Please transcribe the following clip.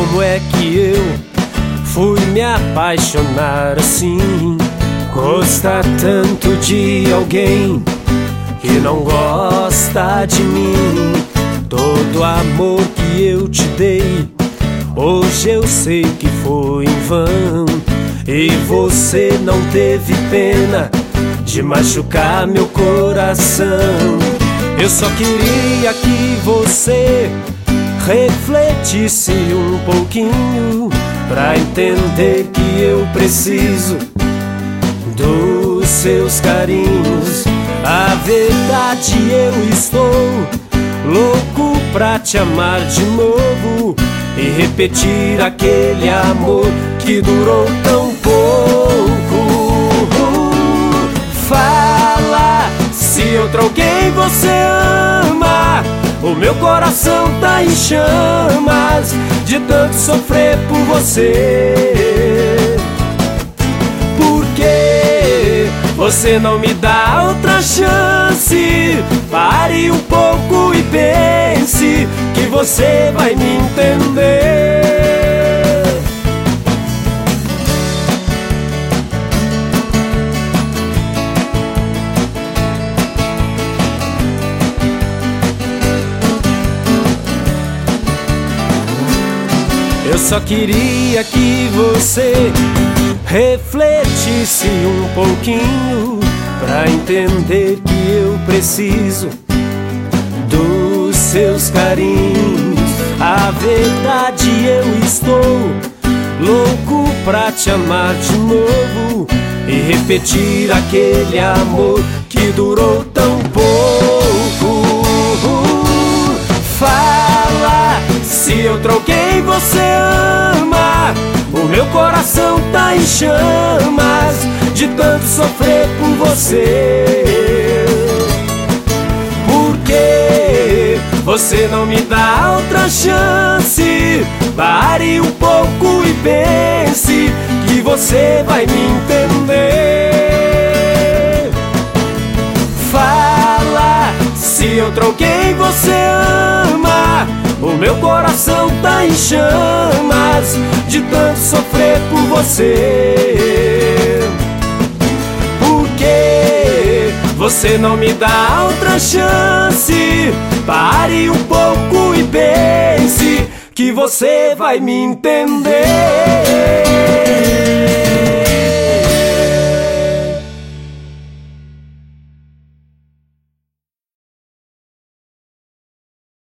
Como é que eu fui me apaixonar assim? Gostar tanto de alguém que não gosta de mim. Todo amor que eu te dei, hoje eu sei que foi em vão. E você não teve pena de machucar meu coração. Eu só queria que você refletisse um pouquinho pra entender que eu preciso dos seus carinhos. A verdade, eu estou louco pra te amar de novo e repetir aquele amor que durou tão pouco. Fala, se outro alguém você ama. O meu coração tá em chamas de tanto sofrer por você. Por que você não me dá outra chance? Pare um pouco e pense que você vai me entender. Eu só queria que você refletisse um pouquinho pra entender que eu preciso dos seus carinhos. A verdade, eu estou louco pra te amar de novo e repetir aquele amor que durou tão pouco. Fala, se outro alguém você ama. O meu coração tá em chamas de tanto sofrer por você. Por que você não me dá outra chance? Pare um pouco e pense que você vai me entender. Fala, se outro alguém você ama. O meu coração tá em chamas de tanto sofrer por você. Por que você não me dá outra chance? Pare um pouco e pense que você vai me entender.